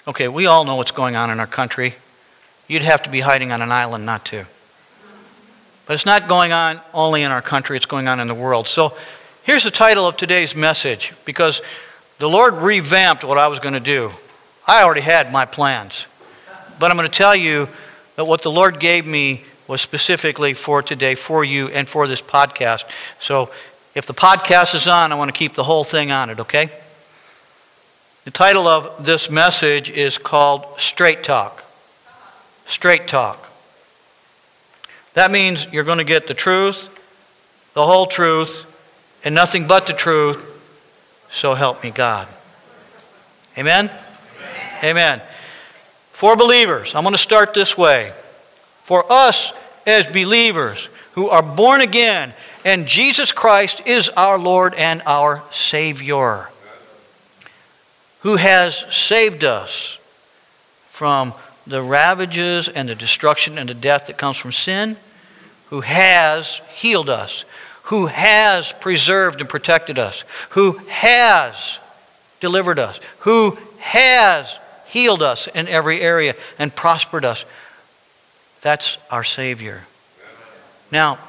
Okay, we all know what's going on in our country. You'd have to be hiding on an island not to. But it's not going on only in our country, it's going on in the world. So here's the title of today's message, because the Lord revamped what I was going to do. I already had my plans. But I'm going to tell you that what the Lord gave me was specifically for today, for you, and for this podcast. So if the podcast is on, I want to keep the whole thing on it, okay? The title of this message is called Straight Talk. Straight Talk. That means you're going to get the truth, the whole truth, and nothing but the truth, so help me God. Amen? Amen. For believers, I'm going to start this way. For us as believers who are born again, and Jesus Christ is our Lord and our Savior, who has saved us from the ravages and the destruction and the death that comes from sin, who has healed us, who has preserved and protected us, who has delivered us, who has healed us in every area and prospered us. That's our Savior. Now,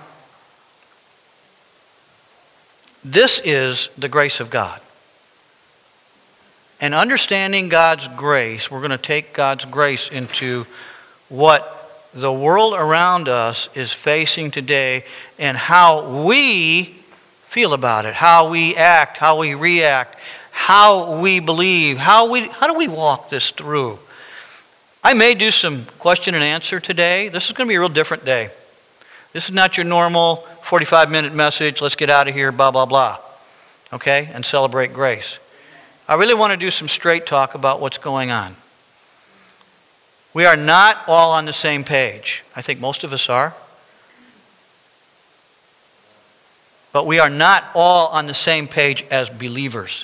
this is the grace of God. And understanding God's grace, we're going to take God's grace into what the world around us is facing today and how we feel about it, how we act, how we react, how we believe, how do we walk this through. I may do some question and answer today. This is going to be a real different day. This is not your normal 45-minute message, let's get out of here, blah, blah, blah, okay, and celebrate grace. I really want to do some straight talk about what's going on. We are not all on the same page. I think most of us are. But we are not all on the same page as believers.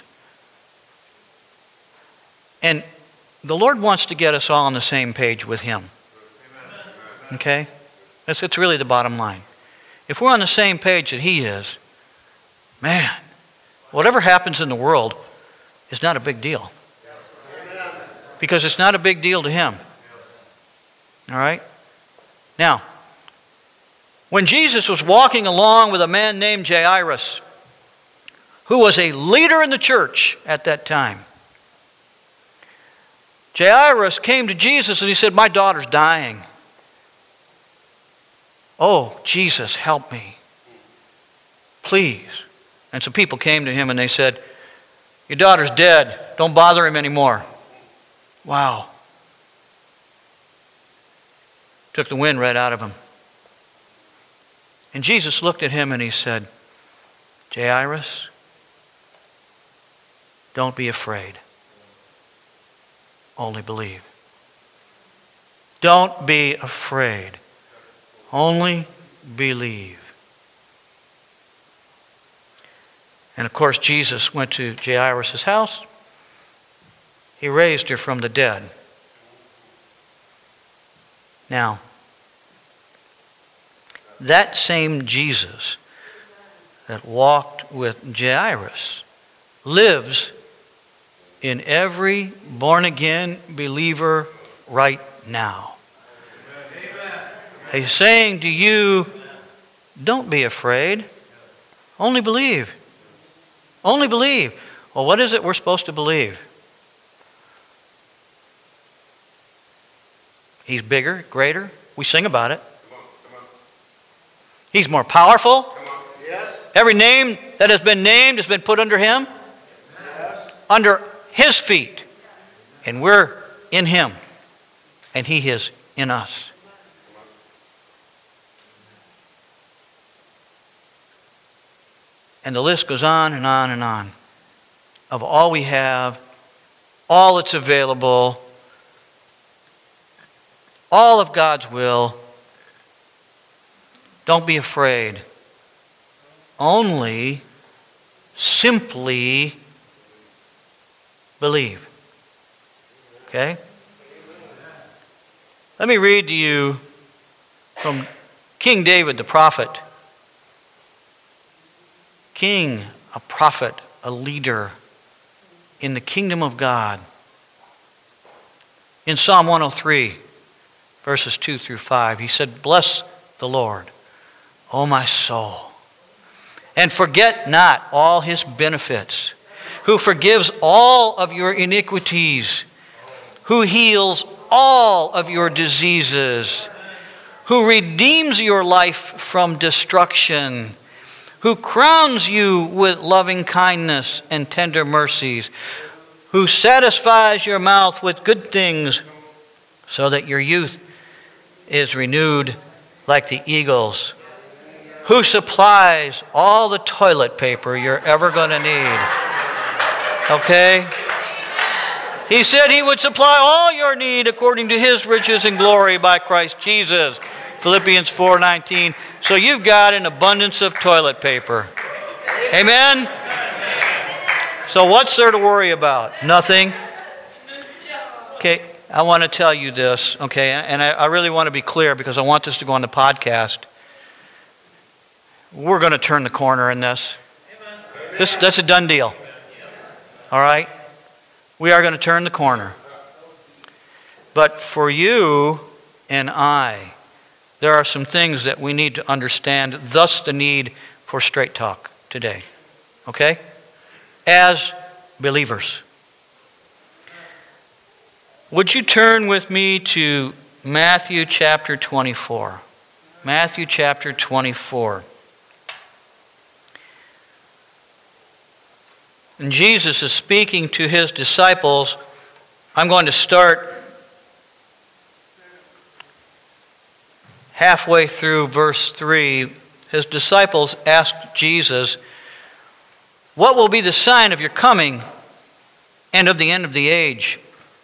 And the Lord wants to get us all on the same page with Him. Okay? It's really the bottom line. If we're on the same page that He is, man, whatever happens in the world is not a big deal. Because it's not a big deal to Him. All right? Now, when Jesus was walking along with a man named Jairus, who was a leader in the church at that time, Jairus came to Jesus and he said, "My daughter's dying. Oh, Jesus, help me. Please." And some people came to him and they said, "Your daughter's dead. Don't bother him anymore." Wow. Took the wind right out of him. And Jesus looked at him and he said, "Jairus, don't be afraid. Only believe." Don't be afraid. Only believe. And of course, Jesus went to Jairus' house. He raised her from the dead. Now, that same Jesus that walked with Jairus lives in every born-again believer right now. He's saying to you, don't be afraid. Only believe. Only believe. Well, what is it we're supposed to believe? He's bigger, greater. We sing about it. He's more powerful. Yes. Every name that has been named has been put under Him. Yes. Under His feet. And we're in Him. And He is in us. And the list goes on and on and on. Of all we have, all that's available, all of God's will. Don't be afraid. Only simply believe. Okay? Let me read to you from King David, the prophet. King, a prophet, a leader in the kingdom of God. In Psalm 103, verses 2 through 5, he said, "Bless the Lord, O my soul, and forget not all his benefits, who forgives all of your iniquities, who heals all of your diseases, who redeems your life from destruction, who crowns you with loving kindness and tender mercies, who satisfies your mouth with good things so that your youth is renewed like the eagles, who supplies all the toilet paper you're ever going to need." Okay? He said he would supply all your need according to his riches and glory by Christ Jesus. Philippians 4:19. So you've got an abundance of toilet paper. Amen? So what's there to worry about? Nothing. Okay, I want to tell you this, okay, and I really want to be clear because I want this to go on the podcast. We're going to turn the corner in this. That's a done deal. All right? We are going to turn the corner. But for you and I, there are some things that we need to understand, thus the need for straight talk today. Okay? As believers. Would you turn with me to Matthew chapter 24? Matthew chapter 24. And Jesus is speaking to his disciples. I'm going to start halfway through verse 3. His disciples asked Jesus, "What will be the sign of your coming and of the end of the age?"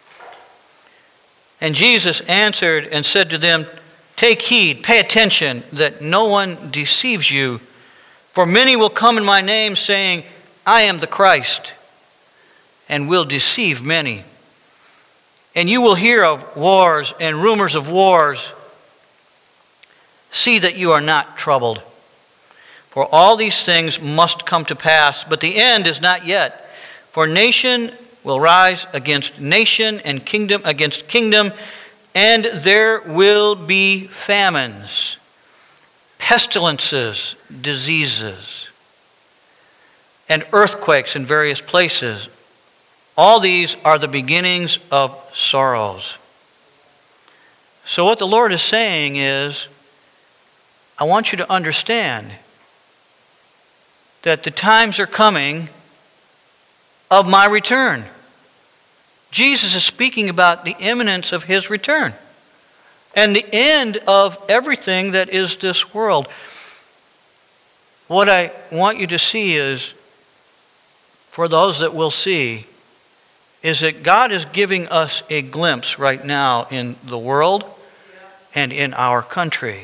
And Jesus answered and said to them, "Take heed, pay attention, that no one deceives you. For many will come in my name, saying, 'I am the Christ,' and will deceive many. And you will hear of wars and rumors of wars. See that you are not troubled. For all these things must come to pass, but the end is not yet. For nation will rise against nation, and kingdom against kingdom, and there will be famines, pestilences, diseases, and earthquakes in various places. All these are the beginnings of sorrows." So what the Lord is saying is, I want you to understand that the times are coming of my return. Jesus is speaking about the imminence of his return and the end of everything that is this world. What I want you to see is, for those that will see, is that God is giving us a glimpse right now in the world and in our country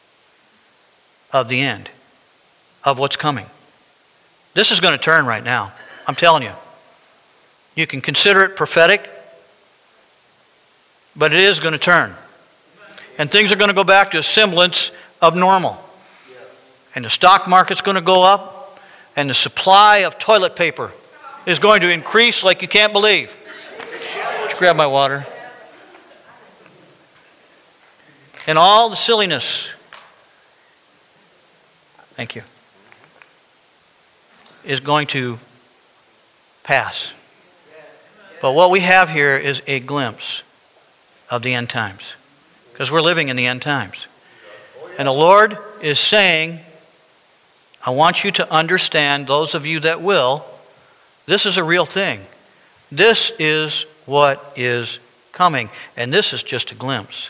of the end, of what's coming. This is going to turn right now. I'm telling you. You can consider it prophetic, but it is going to turn. And things are going to go back to a semblance of normal. And the stock market's going to go up, and the supply of toilet paper is going to increase like you can't believe. Would you grab my water? And all the silliness, thank you, is going to pass. But what we have here is a glimpse of the end times, because we're living in the end times. And the Lord is saying, I want you to understand, those of you that will, this is a real thing. This is what is coming, and this is just a glimpse.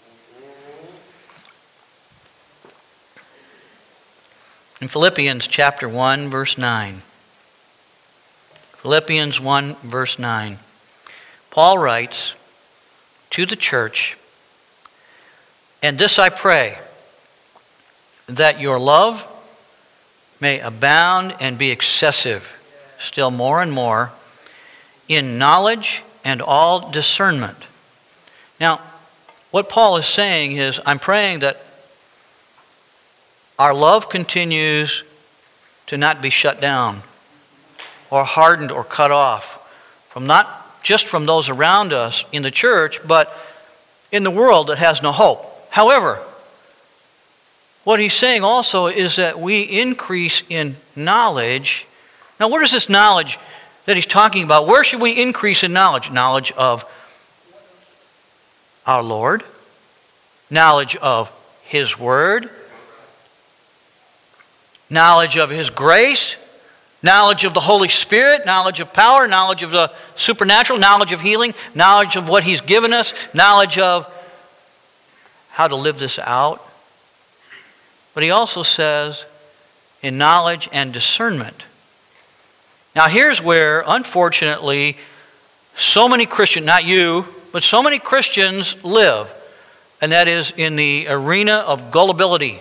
In Philippians chapter 1, verse 9. Philippians 1, verse 9. Paul writes to the church, "And this I pray, that your love may abound and be excessive, still more and more, in knowledge and all discernment." Now, what Paul is saying is, I'm praying that our love continues to not be shut down or hardened or cut off from not just from those around us in the church, but in the world that has no hope. However, what he's saying also is that we increase in knowledge. Now, what is this knowledge that he's talking about? Where should we increase in knowledge? Knowledge of our Lord, knowledge of His Word, knowledge of His grace, knowledge of the Holy Spirit, knowledge of power, knowledge of the supernatural, knowledge of healing, knowledge of what He's given us, knowledge of how to live this out. But he also says in knowledge and discernment. Now here's where, unfortunately, so many Christians, not you, but so many Christians live, and that is in the arena of gullibility.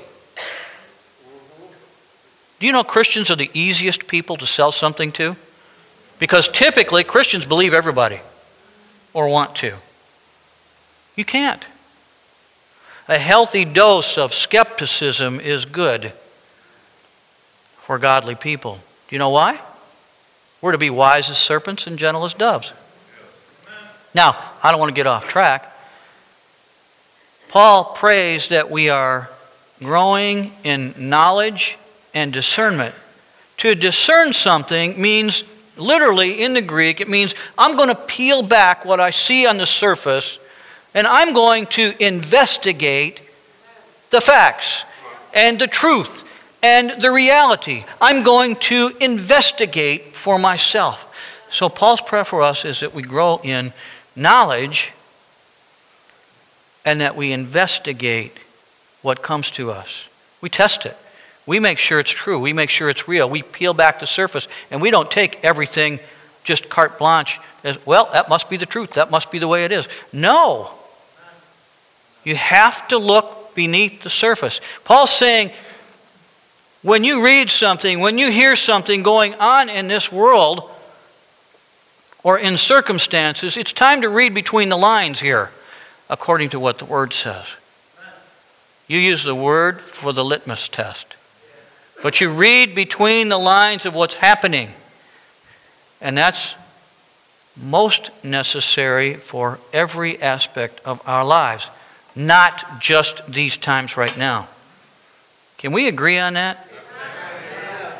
Do you know Christians are the easiest people to sell something to? Because typically Christians believe everybody, or want to. You can't. A healthy dose of skepticism is good for godly people. Do you know why? We're to be wise as serpents and gentle as doves. Now, I don't want to get off track. Paul prays that we are growing in knowledge and discernment. To discern something means, literally in the Greek, it means I'm going to peel back what I see on the surface and I'm going to investigate the facts and the truth and the reality. I'm going to investigate for myself. So Paul's prayer for us is that we grow in knowledge and that we investigate what comes to us. We test it. We make sure it's true. We make sure it's real. We peel back the surface and we don't take everything just carte blanche as, well, that must be the truth. That must be the way it is. No. You have to look beneath the surface. Paul's saying, when you read something, when you hear something going on in this world or in circumstances, it's time to read between the lines here, according to what the Word says. You use the Word for the litmus test. But you read between the lines of what's happening. And that's most necessary for every aspect of our lives. Not just these times right now. Can we agree on that? Amen.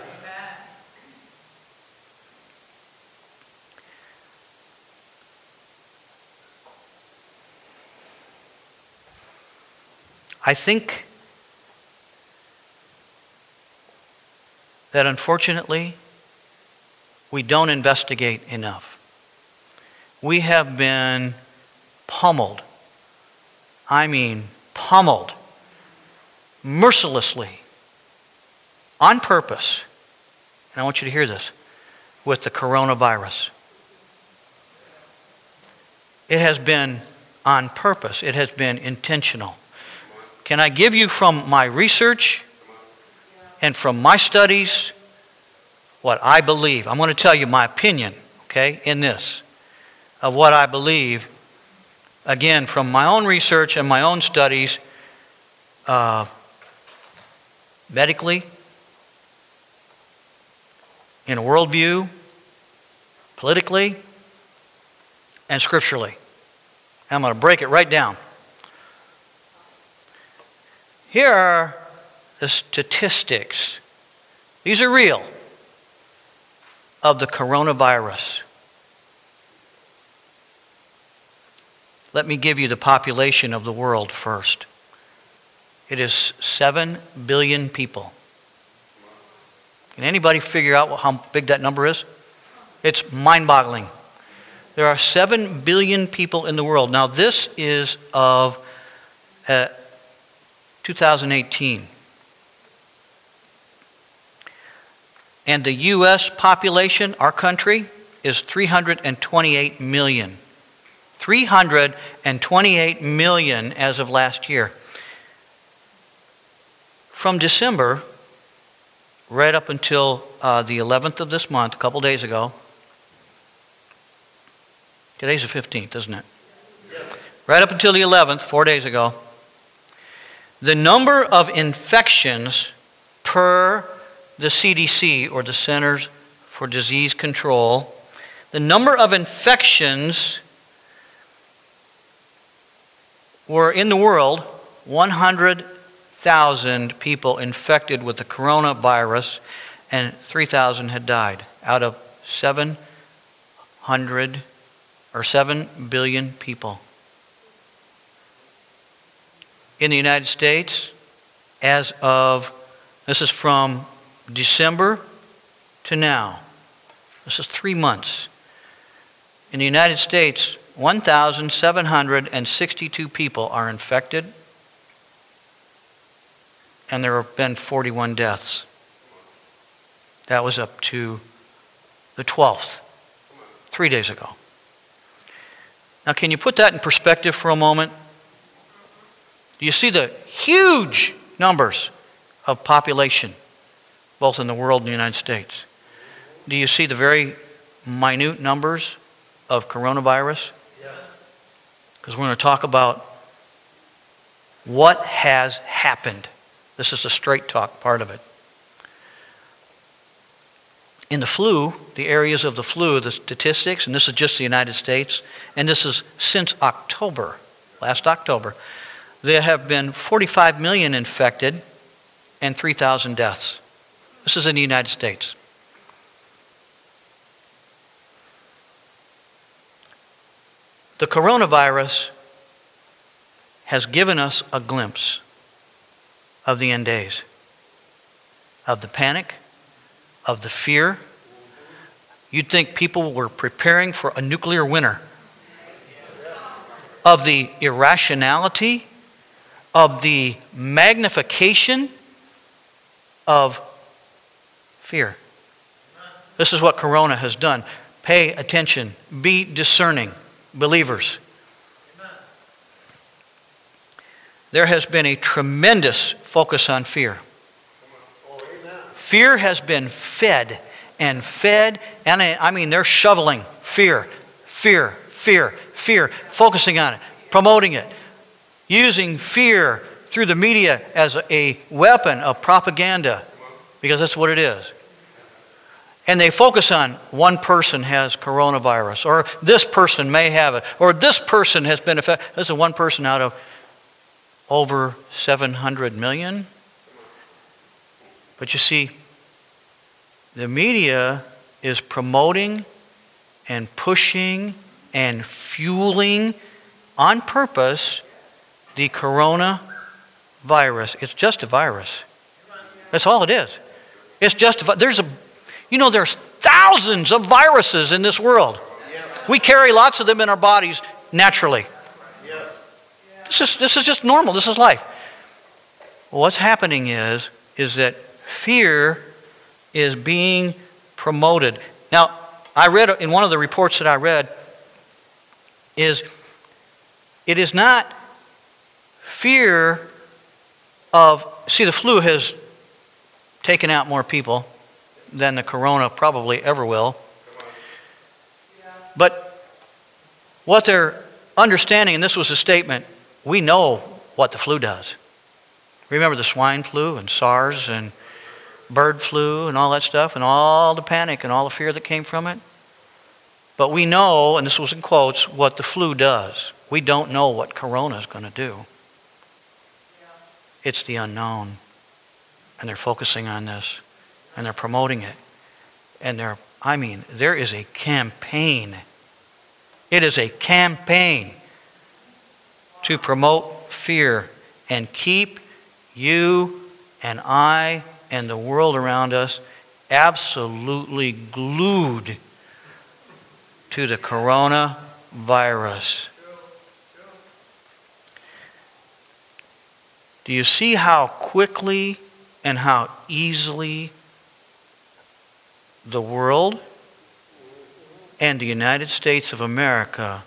I think that unfortunately we don't investigate enough. We have been pummeled. I mean pummeled mercilessly on purpose. And I want you to hear this, with the coronavirus. It has been on purpose. It has been intentional. Can I give you from my research and from my studies what I believe? I'm going to tell you my opinion, okay, in this, of what I believe, again, from my own research and my own studies, medically, in a worldview, politically, and scripturally. I'm going to break it right down. Here are the statistics. These are real, of the coronavirus. Let me give you the population of the world first. It is 7 billion people. Can anybody figure out how big that number is? It's mind-boggling. There are 7 billion people in the world. Now this is of 2018. And the U.S. population, our country, is 328 million. 328 million as of last year. From December, right up until the 11th of this month, a couple days ago. Today's the 15th, isn't it? Right up until the 11th, 4 days ago, the number of infections per the CDC, or the Centers for Disease Control, The number of infections were in the world 100,000 people infected with the coronavirus, and 3,000 had died out of 7 billion people. In the United States, as of, this is from December to now, this is 3 months. In the United States, 1,762 people are infected, and there have been 41 deaths. That was up to the 12th, 3 days ago. Now, can you put that in perspective for a moment? Do you see the huge numbers of population, both in the world and the United States? Do you see the very minute numbers of coronavirus? Yes. Because we're going to talk about what has happened. This is the straight talk part of it. In the flu, the areas of the flu, the statistics, and this is just the United States, and this is since October, last October, there have been 45 million infected and 3,000 deaths. This is in the United States. The coronavirus has given us a glimpse of the end days, of the panic, of the fear. You'd think people were preparing for a nuclear winter. Of the irrationality, of the magnification of fear. This is what Corona has done. Pay attention. Be discerning, believers. There has been a tremendous focus on fear. Fear has been fed, and I mean they're shoveling fear, focusing on it, promoting it, using fear through the media as a weapon of propaganda, because that's what it is. And they focus on one person has coronavirus, or this person may have it, or this person has been affected. This is one person out of over 700 million. But you see, the media is promoting and pushing and fueling on purpose the coronavirus. It's just a virus. That's all it is. It's just there's thousands of viruses in this world. We carry lots of them in our bodies naturally. This is just normal. This is life. Well, what's happening is that fear is being promoted. Now, I read in one of the reports that I read it is not fear of, see, the flu has taken out more people than the corona probably ever will. But what they're understanding, and this was a statement, we know what the flu does. Remember the swine flu and SARS and bird flu and all that stuff and all the panic and all the fear that came from it? But we know, and this was in quotes, what the flu does. We don't know what corona is going to do. It's the unknown. And they're focusing on this. And they're promoting it. And there is a campaign. It is a campaign to promote fear and keep you and I and the world around us absolutely glued to the coronavirus. Do you see how quickly and how easily the world and the United States of America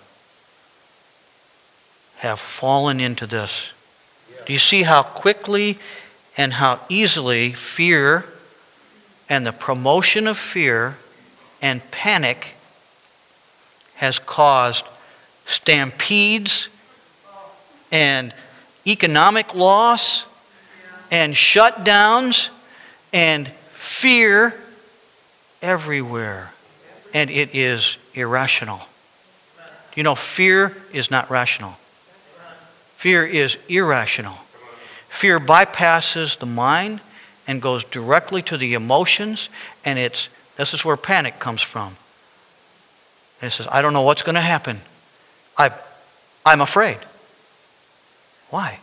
have fallen into this? Do you see how quickly and how easily fear and the promotion of fear and panic has caused stampedes and economic loss and shutdowns and fear everywhere? and it is irrational. You know, fear is not rational. Fear is irrational. Fear bypasses the mind and goes directly to the emotions, and this is where panic comes from. And it says, I don't know what's going to happen. I'm afraid. Why?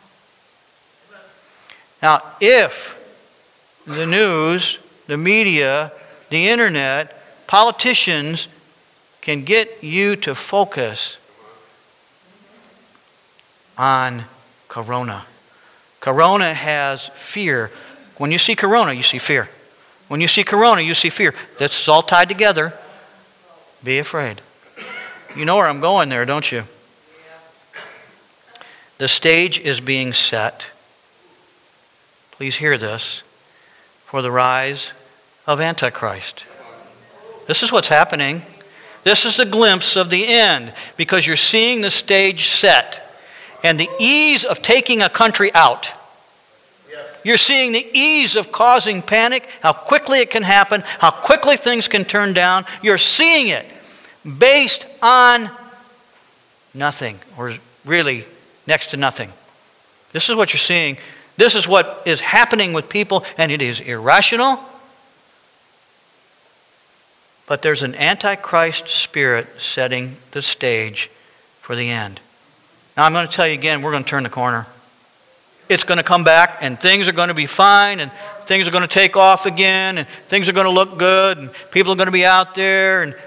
Now, if the news, the media, the internet, politicians can get you to focus on corona. Corona has fear. When you see corona, you see fear. When you see corona, you see fear. That's all tied together. Be afraid. You know where I'm going there, don't you? The stage is being set. Please hear this. For the rise of Antichrist. This is what's happening. This is the glimpse of the end, because you're seeing the stage set and the ease of taking a country out. You're seeing the ease of causing panic, how quickly it can happen, how quickly things can turn down. You're seeing it based on nothing, or really next to nothing. This is what you're seeing. This is what is happening with people, and it is irrational. But there's an Antichrist spirit setting the stage for the end. Now I'm going to tell you again, we're going to turn the corner. It's going to come back, and things are going to be fine, and things are going to take off again, and things are going to look good, and people are going to be out there, and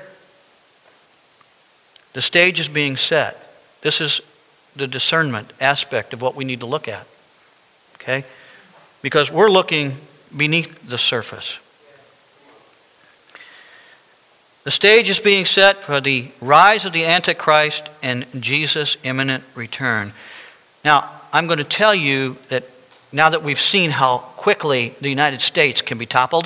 the stage is being set. This is the discernment aspect of what we need to look at. Okay? Because we're looking beneath the surface. The stage is being set for the rise of the Antichrist and Jesus' imminent return. Now, I'm going to tell you that now that we've seen how quickly the United States can be toppled,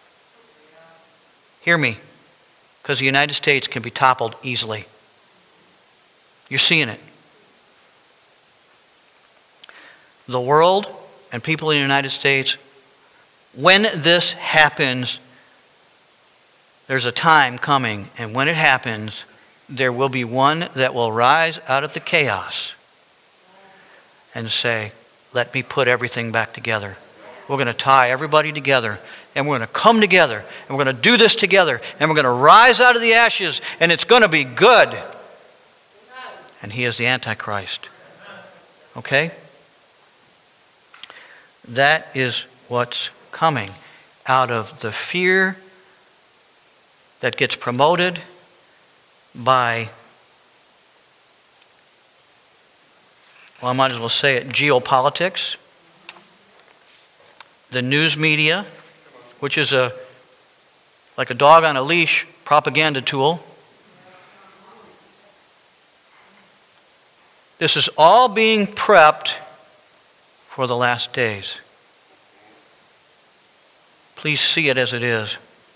hear me, because the United States can be toppled easily. You're seeing it. The world and people in the United States, when this happens, there's a time coming, and when it happens, there will be one that will rise out of the chaos and say, let me put everything back together. We're going to tie everybody together, and we're going to come together, and we're going to do this together, and we're going to rise out of the ashes, and it's going to be good. And he is the Antichrist. Okay? That is what's coming out of the fear that gets promoted by, well, I might as well say it, geopolitics, the news media, which is like a dog on a leash propaganda tool. This is all being prepped for the last days. Please see it as it is.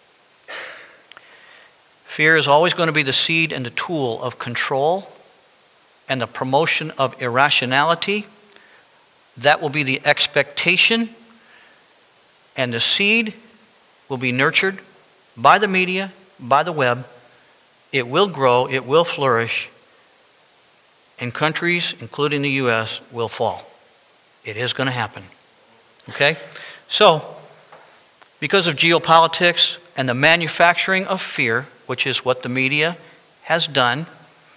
Fear is always going to be the seed and the tool of control and the promotion of irrationality. That will be the expectation, and the seed will be nurtured by the media, by the web. It will grow, it will flourish, and countries, including the U.S., will fall. It is going to happen. Okay? So, because of geopolitics and the manufacturing of fear, which is what the media has done,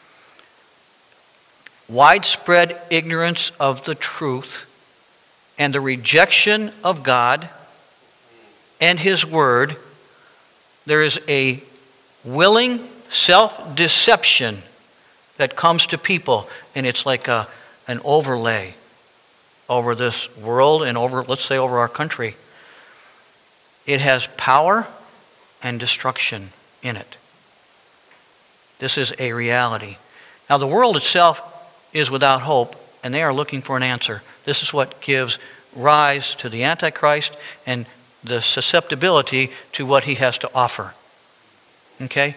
widespread ignorance of the truth, and the rejection of God and His Word, there is a willing self-deception that comes to people, and it's like an overlay over this world and over, let's say, over our country. It has power and destruction in it. This is a reality. Now, the world itself is without hope, and they are looking for an answer. This is what gives rise to the Antichrist and the susceptibility to what he has to offer. Okay?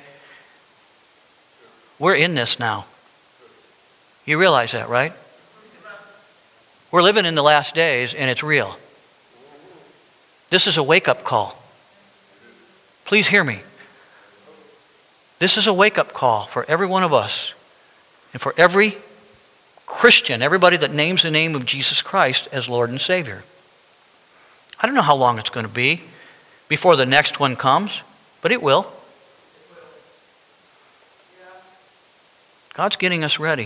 We're in this now. You realize that, right? We're living in the last days, and it's real. This is a wake-up call. Please hear me. This is a wake-up call for every one of us and for every Christian, everybody that names the name of Jesus Christ as Lord and Savior. I don't know how long it's going to be before the next one comes, but it will. God's getting us ready.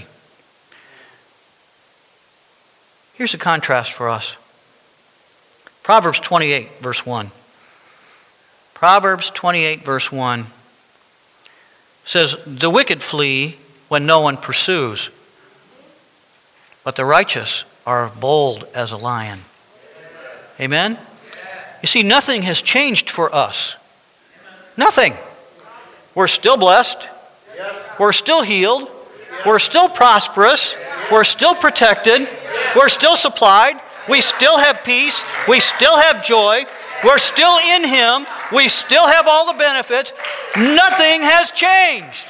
Here's a contrast for us. Proverbs 28, verse 1. Proverbs 28, verse 1 says, "The wicked flee when no one pursues, but the righteous are bold as a lion." Amen? You see, nothing has changed for us. Nothing. We're still blessed. We're still healed. We're still prosperous. We're still protected. We're still supplied. We still have peace. We still have joy. We're still in Him. We still have all the benefits. Nothing has changed.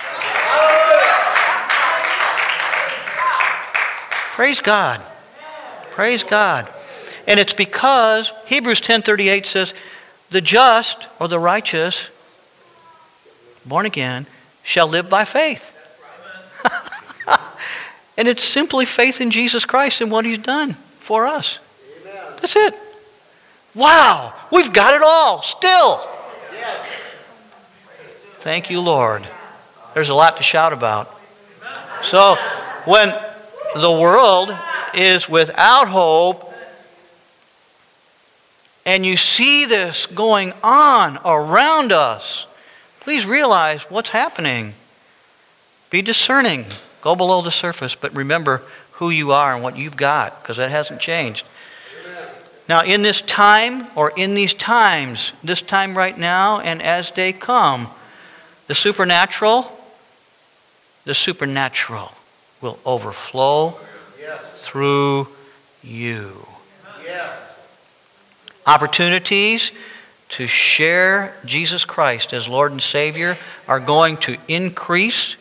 Praise God. Praise God. And it's because Hebrews 10:38 says, "The just," or the righteous, born again, "shall live by faith." And it's simply faith in Jesus Christ and what He's done for us. Amen. That's it. Wow, we've got it all still. Yes. Thank you, Lord. There's a lot to shout about. So when the world is without hope and you see this going on around us, please realize what's happening. Be discerning. Go below the surface, but remember who you are and what you've got, because that hasn't changed. Now, in this time, or in these times, this time right now and as they come, the supernatural will overflow through you. Yes. Opportunities to share Jesus Christ as Lord and Savior are going to increase.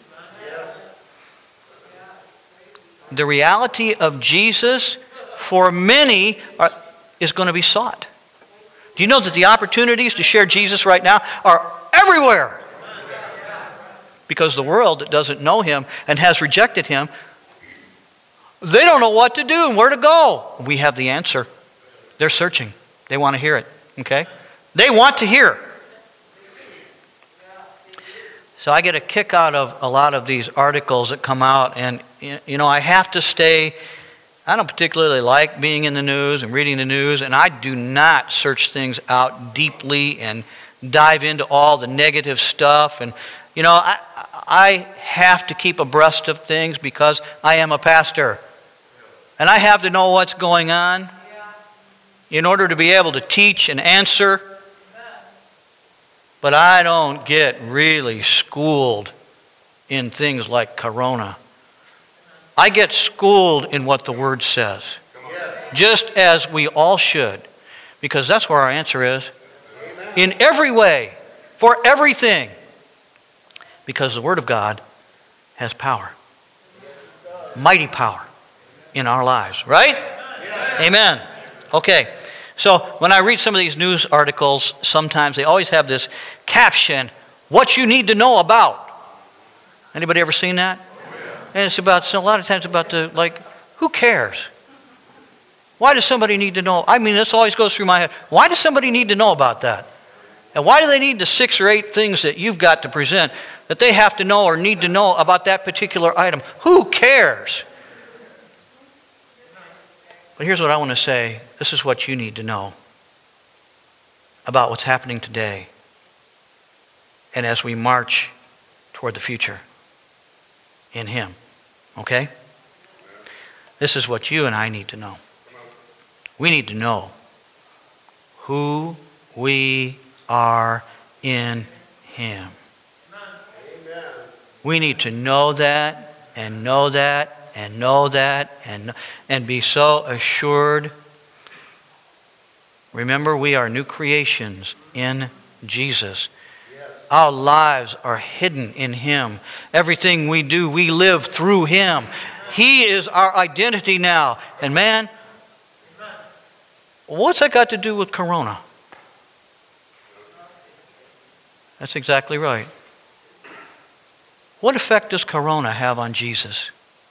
The reality of Jesus for many is going to be sought. Do you know that the opportunities to share Jesus right now are everywhere? Because the world that doesn't know Him and has rejected Him, they don't know what to do and where to go. We have the answer. They're searching. They want to hear it. Okay? They want to hear. So I get a kick out of a lot of these articles that come out, and I have to stay. I don't particularly like being in the news and reading the news, and I do not search things out deeply and dive into all the negative stuff. And I have to keep abreast of things because I am a pastor, and I have to know what's going on in order to be able to teach and answer. But I don't get really schooled in things like Corona. I get schooled in what the Word says. Just as we all should. Because that's where our answer is. In every way. For everything. Because the Word of God has power. Mighty power in our lives. Right? Amen. Okay. So when I read some of these news articles, sometimes they always have this caption, "What you need to know about." Anybody ever seen that? And it's about, so a lot of times about who cares? Why does somebody need to know? I mean, this always goes through my head. Why does somebody need to know about that? And why do they need the 6 or 8 things that you've got to present that they have to know or need to know about that particular item? Who cares? But here's what I want to say. This is what you need to know about what's happening today and as we march toward the future in Him. Okay? This is what you and I need to know. We need to know who we are in Him. We need to know that and know that and know that and be so assured. Remember, we are new creations in Jesus. Our lives are hidden in Him. Everything we do, we live through Him. He is our identity now. And man, what's that got to do with Corona? That's exactly right. What effect does Corona have on Jesus?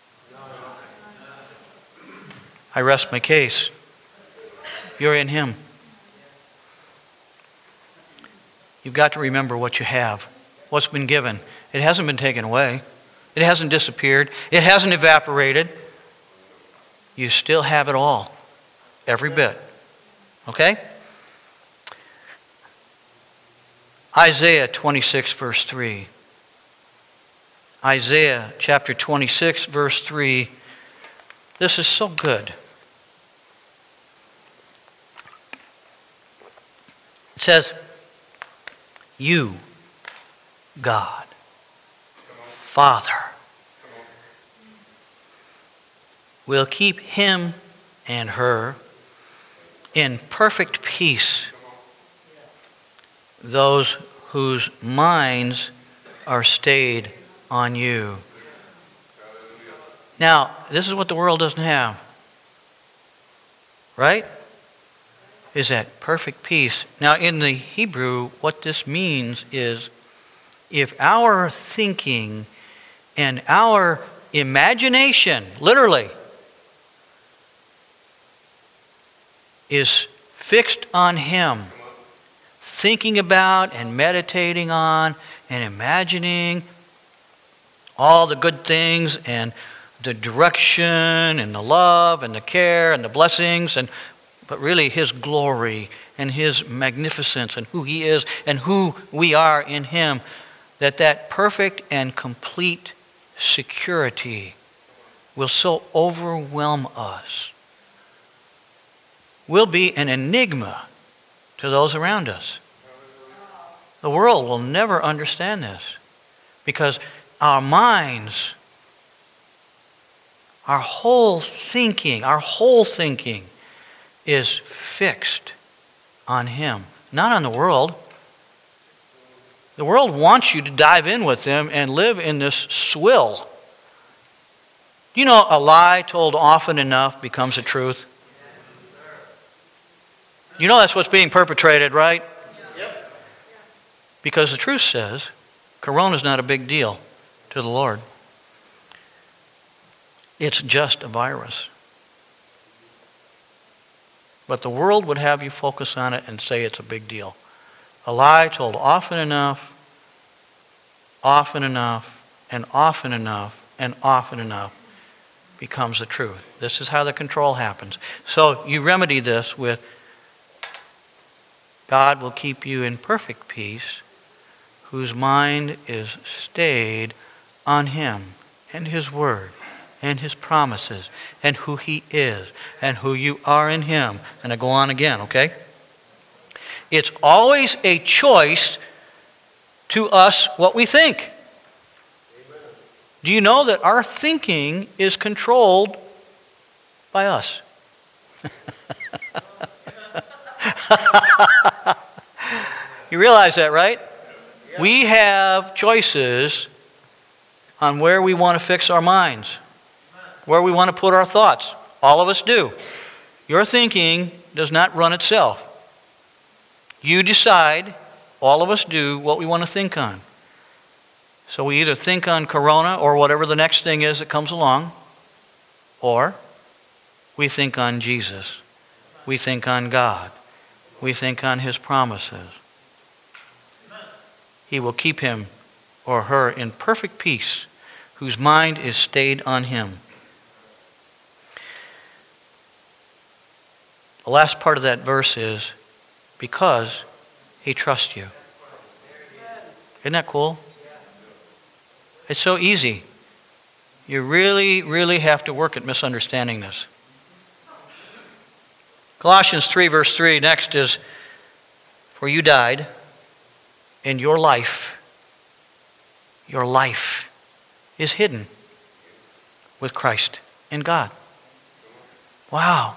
I rest my case. You're in him. You've got to remember what you have, what's been given. It hasn't been taken away. It hasn't disappeared. It hasn't evaporated. You still have it all, every bit. Okay? Isaiah 26, verse 3. Isaiah chapter 26, verse 3. This is so good. It says, you, God, Father, will keep him and her in perfect peace, those whose minds are stayed on you. Now, this is what the world doesn't have. Right? Is that perfect peace. Now, in the Hebrew, what this means is if our thinking and our imagination, literally, is fixed on him, thinking about and meditating on and imagining all the good things and the direction and the love and the care and the blessings, but really his glory and his magnificence and who he is and who we are in him, that perfect and complete security will so overwhelm us. Will be an enigma to those around us. The world will never understand this because our minds, our whole thinking is fixed on him, not on the world. The world wants you to dive in with them and live in this swill. You know, a lie told often enough becomes a truth. You know that's what's being perpetrated, right? Yep. Because the truth says Corona's not a big deal to the Lord. It's just a virus. But the world would have you focus on it and say it's a big deal. A lie told often enough, and often enough becomes the truth. This is how the control happens. So you remedy this with God will keep you in perfect peace, whose mind is stayed on him and his word and his promises and who he is and who you are in him. And I go on again, okay? It's always a choice to us what we think. Amen. Do you know that our thinking is controlled by us? You realize that, right? Yeah. We have choices on where we want to fix our minds, where we want to put our thoughts. All of us do. Your thinking does not run itself. You decide, all of us do, what we want to think on. So we either think on Corona or whatever the next thing is that comes along, or we think on Jesus. We think on God. We think on his promises. He will keep him or her in perfect peace, whose mind is stayed on him. The last part of that verse is, because he trusts you. Isn't that cool? It's so easy. You really, really have to work at misunderstanding this. Colossians 3, verse 3, next is, for you died, and your life is hidden with Christ in God. Wow.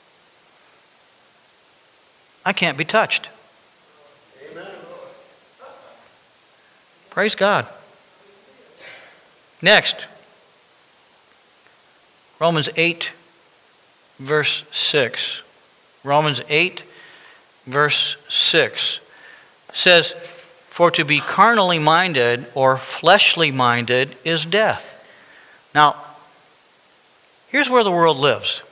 I can't be touched. Amen. Praise God. Next, Romans 8, verse 6. Romans 8, verse 6 says, For to be carnally minded or fleshly minded is death. Now, here's where the world lives.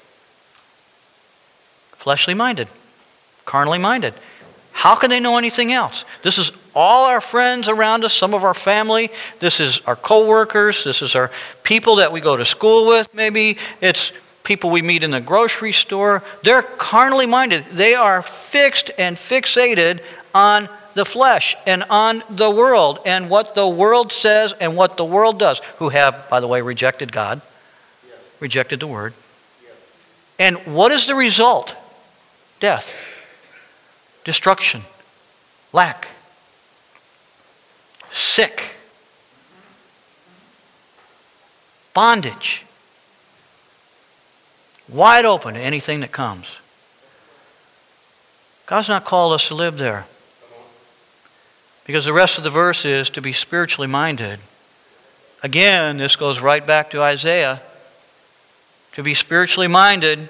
Fleshly minded, carnally minded. How can they know anything else? This is all our friends around us, some of our family. This is our co-workers. This is our people that we go to school with, maybe. It's people we meet in the grocery store. They're carnally minded. They are fixed and fixated on the flesh and on the world and what the world says and what the world does, who have, by the way, rejected God, rejected the Word. And what is the result? Death, destruction, lack, sick, bondage, wide open to anything that comes. God's not called us to live there. Because the rest of the verse is to be spiritually minded. Again, this goes right back to Isaiah. To be spiritually minded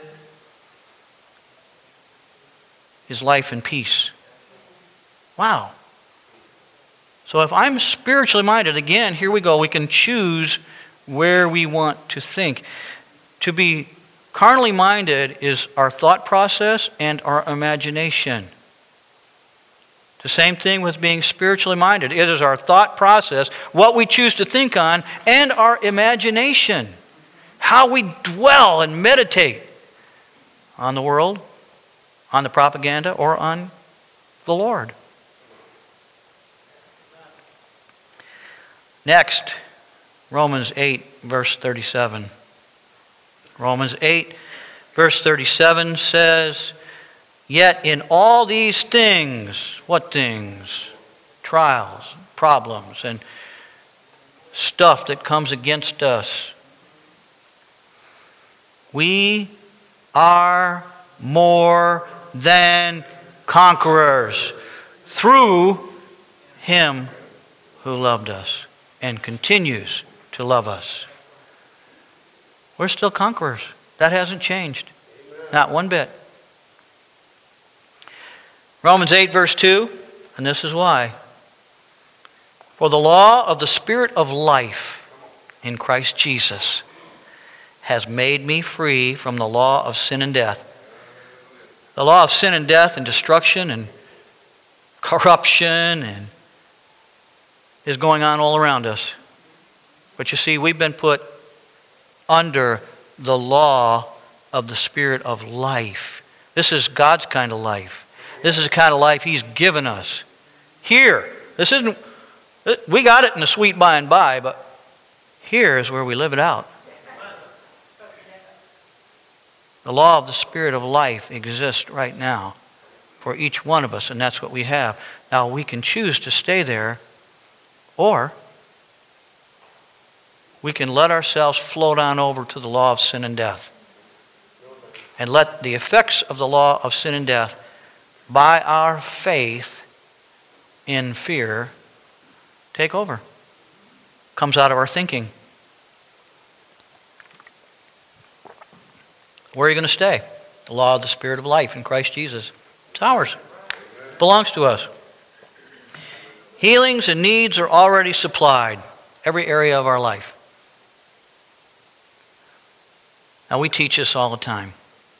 is life and peace. Wow. So if I'm spiritually minded, again, here we go. We can choose where we want to think. To be carnally minded is our thought process and our imagination. The same thing with being spiritually minded. It is our thought process, what we choose to think on, and our imagination. How we dwell and meditate on the world, on the propaganda, or on the Lord. Next, Romans 8, verse 37. Romans 8, verse 37 says, "Yet in all these things," what things? Trials, problems, and stuff that comes against us. We are more than conquerors through Him who loved us and continues to love us. We're still conquerors. That hasn't changed. Not one bit. Romans 8, verse 2, and this is why. "For the law of the Spirit of life in Christ Jesus has made me free from the law of sin and death." The law of sin and death and destruction and corruption and is going on all around us. But you see, we've been put under the law of the Spirit of life. This is God's kind of life. This is the kind of life He's given us. Here, this isn't, we got it in the sweet by and by, but here is where we live it out. The law of the Spirit of life exists right now for each one of us, and that's what we have. Now, we can choose to stay there, or we can let ourselves float on over to the law of sin and death and let the effects of the law of sin and death by our faith in fear take over. Comes out of our thinking. Where are you going to stay? The law of the Spirit of life in Christ Jesus. It's ours. It belongs to us. Healings and needs are already supplied. Every area of our life. Now we teach this all the time.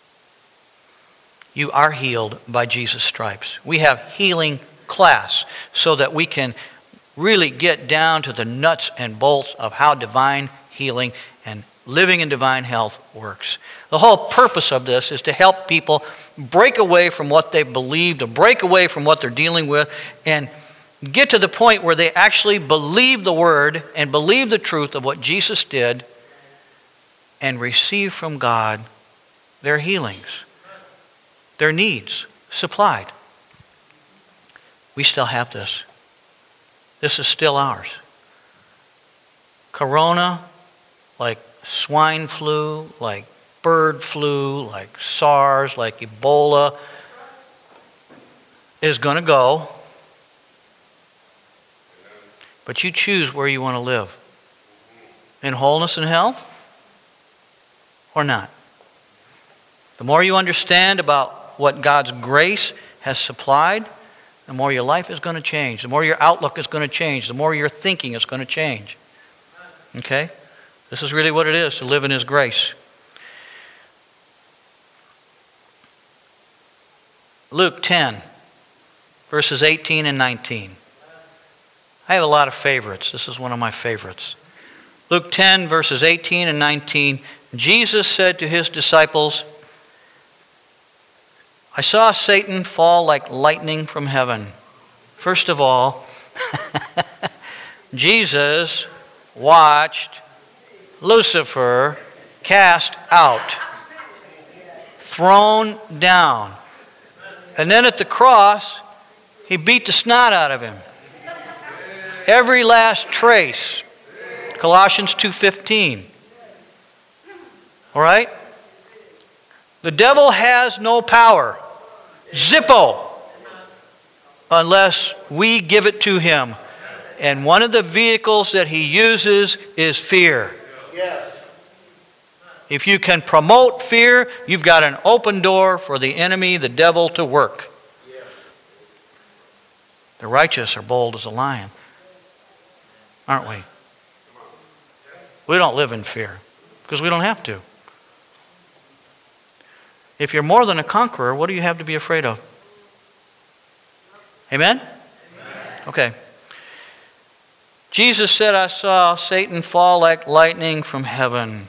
You are healed by Jesus' stripes. We have healing class so that we can really get down to the nuts and bolts of how divine healing and living in divine health works. The whole purpose of this is to help people break away from what they believe, to break away from what they're dealing with, and get to the point where they actually believe the Word and believe the truth of what Jesus did and receive from God their healings, their needs supplied. We still have this. This is still ours. Corona, like swine flu, like bird flu, like SARS, like Ebola, is going to go. But you choose where you want to live. In wholeness and health or not. The more you understand about what God's grace has supplied, the more your life is going to change. The more your outlook is going to change. The more your thinking is going to change. Okay? This is really what it is to live in His grace. Luke 10, verses 18 and 19. I have a lot of favorites. This is one of my favorites. Luke 10, verses 18 and 19. Jesus said to His disciples, I saw Satan fall like lightning from heaven. First of all, Jesus watched Lucifer cast out, thrown down. And then at the cross, He beat the snot out of him. Every last trace. Colossians 2:15. All right? The devil has no power. Zippo. Unless we give it to him. And one of the vehicles that he uses is fear. Yes. If you can promote fear, you've got an open door for the enemy, the devil, to work. Yes. The righteous are bold as a lion. Aren't we? We don't live in fear because we don't have to. If you're more than a conqueror, what do you have to be afraid of? Amen? Okay. Jesus said, I saw Satan fall like lightning from heaven.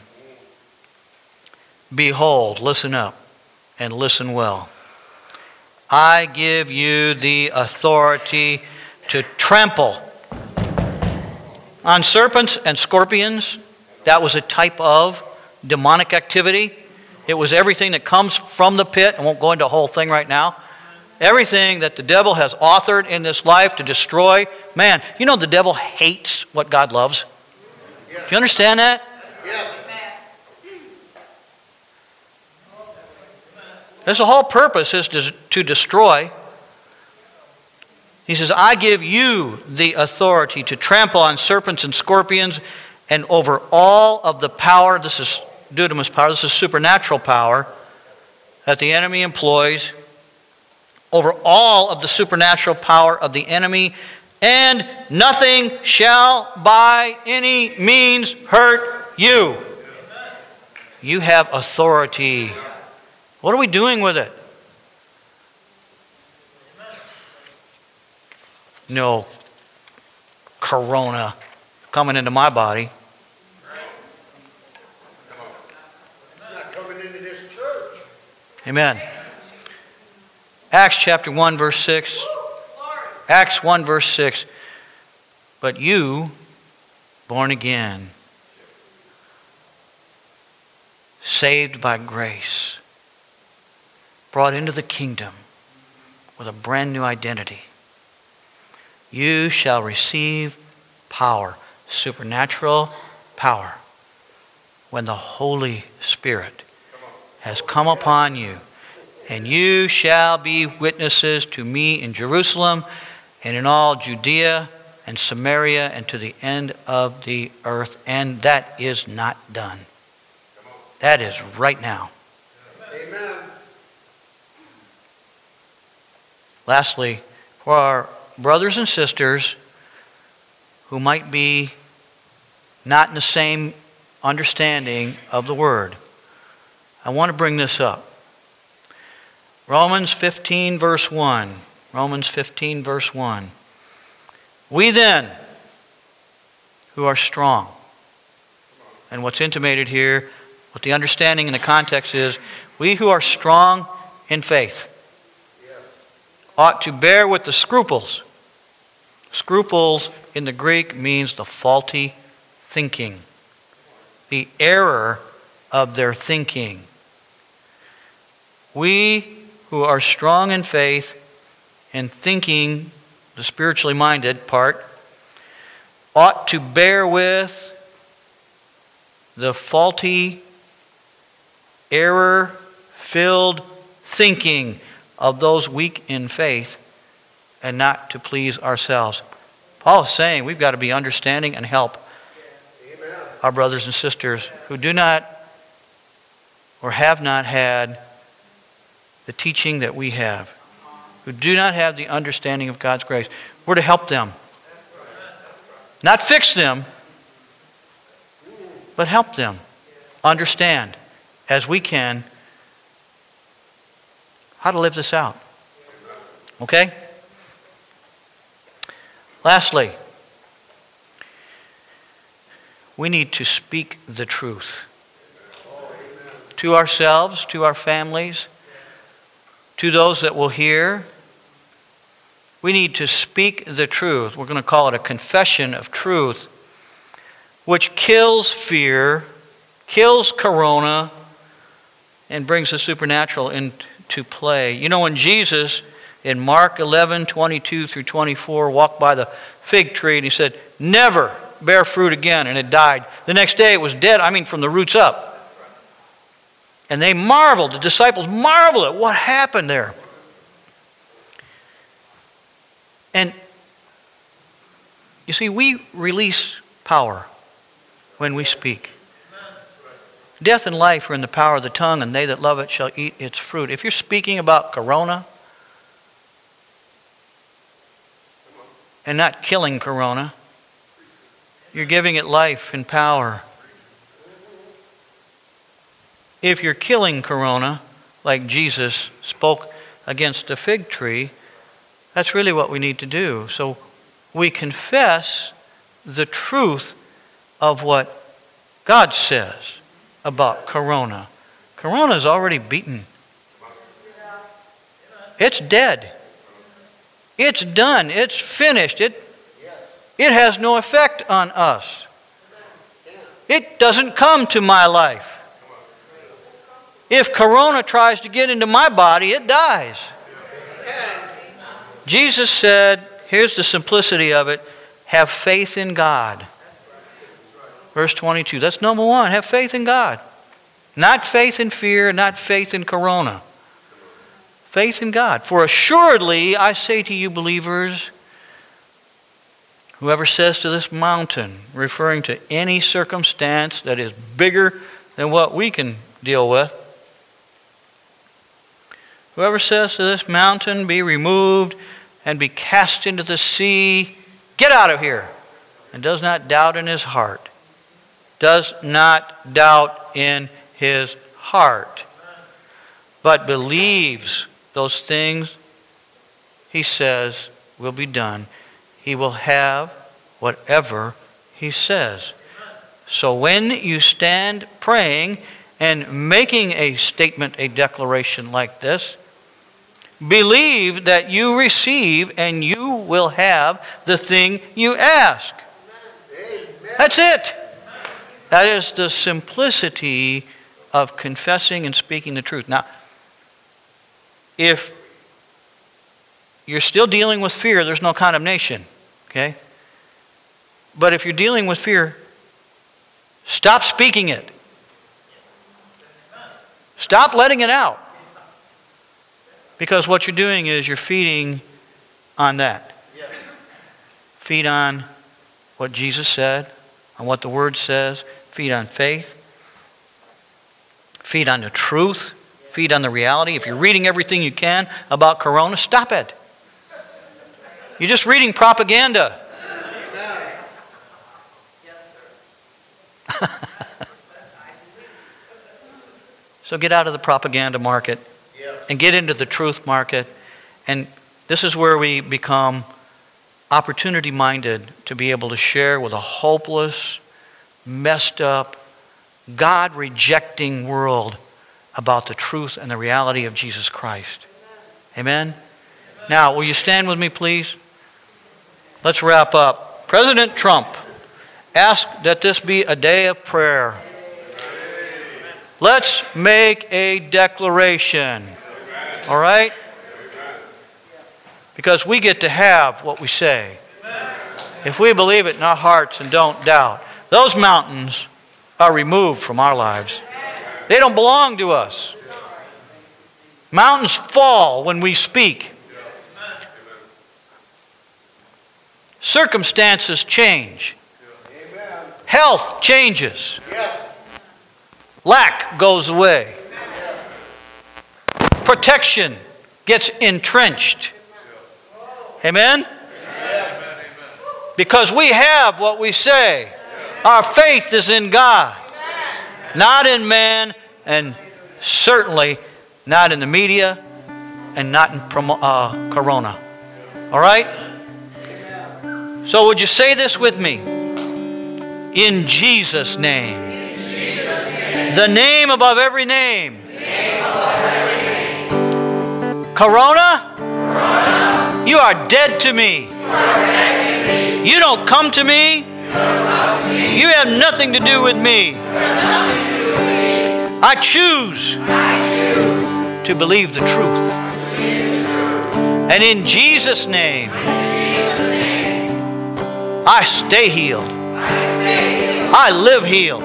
Behold, listen up and listen well. I give you the authority to trample on serpents and scorpions. That was a type of demonic activity. It was everything that comes from the pit. I won't go into the whole thing right now. Everything that the devil has authored in this life to destroy. Man, you know the devil hates what God loves. Yes. Do you understand that? Yes. That's the whole purpose, is to destroy. He says, I give you the authority to trample on serpents and scorpions and over all of the power. This is dunamis power. This is supernatural power that the enemy employs. Over all of the supernatural power of the enemy. And nothing shall by any means hurt you. You have authority. What are we doing with it? No corona coming into my body. It's not coming into this church. Amen. Acts chapter 1 verse 6. Acts 1 verse 6. But you, born again, saved by grace, brought into the kingdom with a brand new identity. You shall receive power, supernatural power, when the Holy Spirit has come upon you. And you shall be witnesses to me in Jerusalem and in all Judea and Samaria and to the end of the earth. And that is not done. That is right now. Amen. Lastly, for our brothers and sisters who might be not in the same understanding of the Word, I want to bring this up. Romans 15 verse 1. Romans 15 verse 1. We then, who are strong, and what's intimated here, what the understanding in the context is, we who are strong in faith ought to bear with the scruples. Scruples in the Greek means the faulty thinking, the error of their thinking. We who are strong in faith and thinking, the spiritually minded part, ought to bear with the faulty, error-filled thinking of those weak in faith and not to please ourselves. Paul is saying we've got to be understanding and help our brothers and sisters who do not or have not had the teaching that we have. who do not have the understanding of God's grace. We're to help them. Not fix them, but help them understand, as we can, how to live this out. Okay? Lastly, we need to speak the truth. To ourselves, to our families, to those that will hear. We need to speak the truth. We're going to call it a confession of truth, which kills fear, kills corona, and brings the supernatural into play. You know, when Jesus, in Mark 11:22 through 24, walked by the fig tree and he said, "Never bear fruit again," and it died. The next day it was dead, from the roots up. And they marveled, the disciples marveled at what happened there. And you see, we release power when we speak. Death and life are in the power of the tongue, and they that love it shall eat its fruit. If you're speaking about corona and not killing corona, you're giving it life and power. If you're killing corona, like Jesus spoke against the fig tree, that's really what we need to do. So we confess the truth of what God says about corona. Corona is already beaten. It's dead. It's done. It's finished. It has no effect on us. It doesn't come to my life. If corona tries to get into my body, it dies. Jesus said, here's the simplicity of it, have faith in God. Verse 22, that's number one, have faith in God. Not faith in fear, not faith in corona. Faith in God. For assuredly, I say to you believers, whoever says to this mountain, referring to any circumstance that is bigger than what we can deal with, whoever says to this mountain, be removed and be cast into the sea, get out of here, and does not doubt in his heart. Does not doubt in his heart, but believes those things he says will be done. He will have whatever he says. So when you stand praying and making a statement, a declaration like this, believe that you receive and you will have the thing you ask. That's it. That is the simplicity of confessing and speaking the truth. Now, if you're still dealing with fear, there's no condemnation. Okay? But if you're dealing with fear, stop speaking it. Stop letting it out. Because what you're doing is you're feeding on that. Feed on what Jesus said, on what the Word says. Feed on faith. Feed on the truth. Feed on the reality. If you're reading everything you can about corona, stop it. You're just reading propaganda. So get out of the propaganda market and get into the truth market. And this is where we become opportunity-minded to be able to share with a hopeless, messed up, God-rejecting world about the truth and the reality of Jesus Christ. Amen? Now, will you stand with me, please? Let's wrap up. President Trump asked that this be a day of prayer. Let's make a declaration. All right? Because we get to have what we say. If we believe it in our hearts and don't doubt, those mountains are removed from our lives. They don't belong to us. Mountains fall when we speak. Circumstances change. Health changes. Lack goes away. Protection gets entrenched. Amen? Because we have what we say. Our faith is in God, not in man, and certainly not in the media, and not in Corona. All right? So would you say this with me? In Jesus' name. The name above every name. Corona, you are dead to me. You don't come to me. You have nothing to do with me. I choose to believe the truth. And in Jesus' name, I stay healed. I live healed.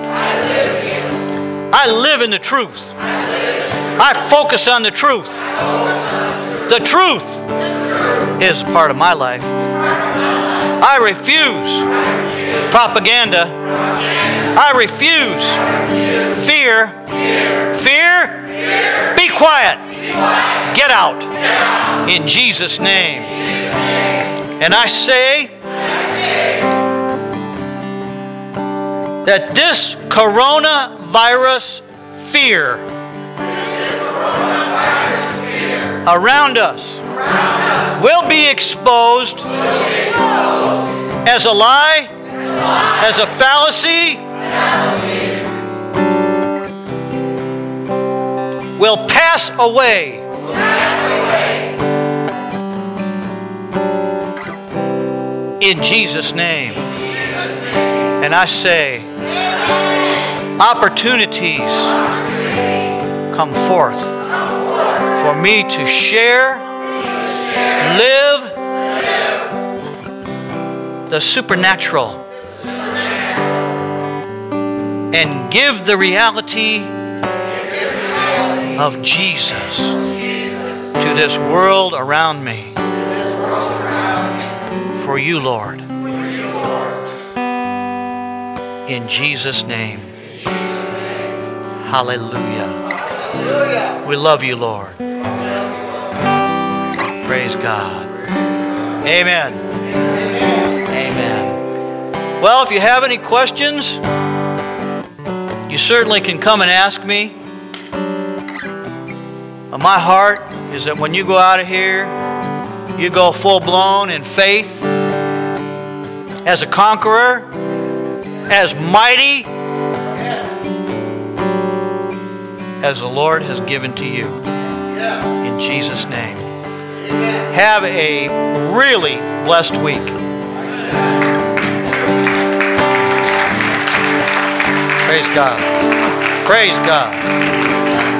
I live in the truth. I focus on the truth. The truth is part of my life. I refuse propaganda. I refuse fear. Fear? Be quiet. Get out. In Jesus' name. And I say that this coronavirus fear around us will be exposed as a lie, as a fallacy, will pass away. In Jesus' name. And I say, opportunities come forth for me to share, live the supernatural, and give the reality of Jesus to this world around me. For you, Lord. In Jesus' name. Hallelujah. We love you, Lord. Praise God. Amen. Amen. Well, if you have any questions, you certainly can come and ask me. My heart is that when you go out of here, you go full-blown in faith, as a conqueror, as mighty as the Lord has given to you. In Jesus' name. Have a really blessed week. Praise God. Praise God.